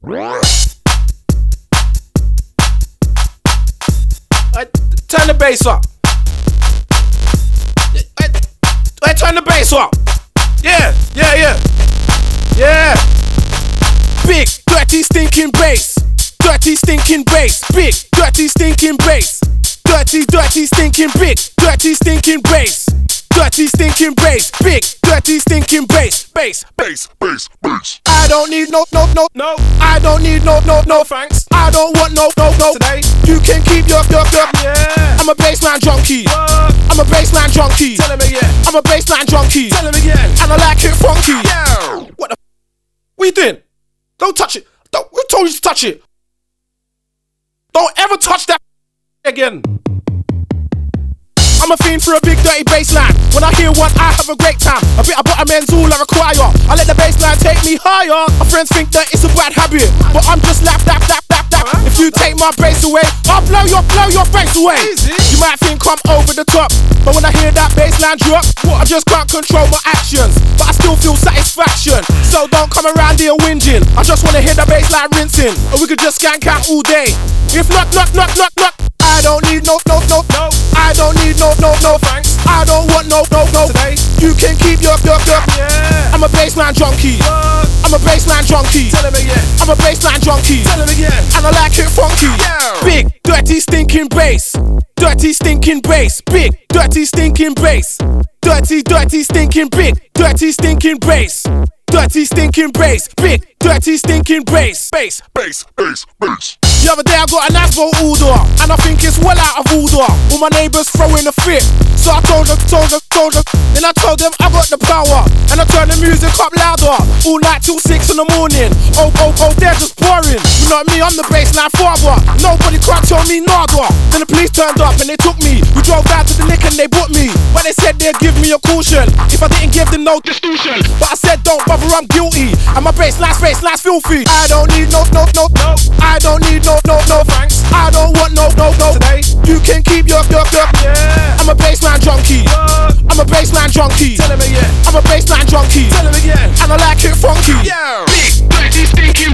Turn the bass up. Turn the bass up. Yeah. Big, dirty, stinking bass. Dirty, stinking bass. Big, dirty, stinking bass. Dirty, stinking big. Dirty, stinking bass. Dirty, stinking bass. Big, dirty, stinking bass. Bass. I don't need no. I don't need no thanks. I don't want no today. You can keep your yeah. I'm a bassline junkie. What? I'm a bassline junkie. Tell him again. I'm a bassline junkie. Tell him again. And I like it funky. Yeah. What the we doing? Don't touch it. Who told you to touch it? Don't ever touch that again. I'm a fiend for a big dirty bassline. When I hear one, I have a great time. A bit of bottomends all I require. I let the bassline take me higher. My friends think that it's a bad habit, but I'm just lap. If you take my bass away, I'll blow your face away. Easy. You might think I'm over the top, but when I hear that bassline drop, I just can't control my actions, but I still feel satisfaction. So don't come around here whinging. I just wanna hear the bassline rinsing, or we could just skank out all day. If knock. I don't need no. I don't need no thanks. I don't want no today. You can keep your yeah. I'm a bassline junkie. What? I'm a bassline junkie. Tell him again. I'm a bassline junkie. Tell him again. And I like it funky. Yeah. Big, dirty, stinking bass. Dirty, stinking bass. Big, dirty, stinking bass. Dirty, stinking big. Dirty, stinking bass. Dirty, stinking bass. Big, dirty, stinking bass. Bass. The other day I got a nice boat order, and I think it's well out of order. All my neighbours throwing a fit, so I told them. Then I told them I got the power, and I turned the music up louder, all night till 6 in the morning. Oh, they're just boring. You know me, I'm the bassline father. Nobody can't tell me nada. Then the police turned up and they took me. We drove down to the lick and they booked me, but they said they'd give me a caution if I didn't give them no distortion. But I said don't bother, I'm guilty, and my bassline's filthy. I don't need no. I don't need no thanks. I don't want no today. You can keep your yeah. I'm a bassline junkie. What? I'm a bassline junkie. Tell him again. I'm a bassline junkie. Tell him again. And I like it funky. Yeah. Big, dirty, stinky